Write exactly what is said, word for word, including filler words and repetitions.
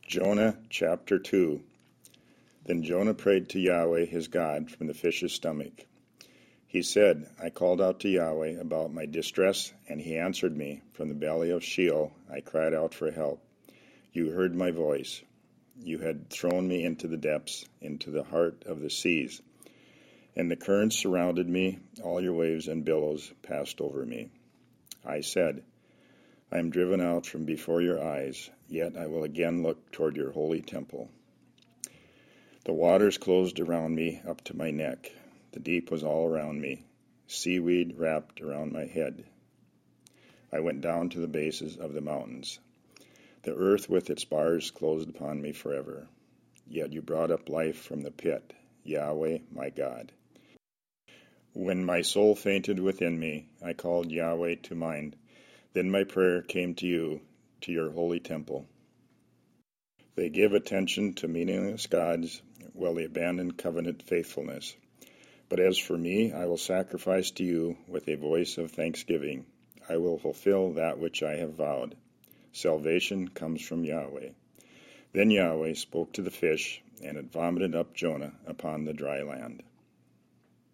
Jonah chapter two. Then Jonah prayed to Yahweh his God from the fish's stomach. He said, I called out to Yahweh about my distress, and he answered me. From the belly of Sheol I cried out for help. You heard my voice. You had thrown me into the depths, into the heart of the seas. And the currents surrounded me, all your waves and billows passed over me. I said, I am driven out from before your eyes, yet I will again look toward your holy temple. The waters closed around me up to my neck. The deep was all around me. Seaweed wrapped around my head. I went down to the bases of the mountains. The earth with its bars closed upon me forever. Yet you brought up life from the pit, Yahweh my God. When my soul fainted within me, I called Yahweh to mind. Then my prayer came to you, to your holy temple. They give attention to meaningless gods, while they abandon covenant faithfulness. But as for me, I will sacrifice to you with a voice of thanksgiving. I will fulfill that which I have vowed. Salvation comes from Yahweh. Then Yahweh spoke to the fish, and it vomited up Jonah upon the dry land.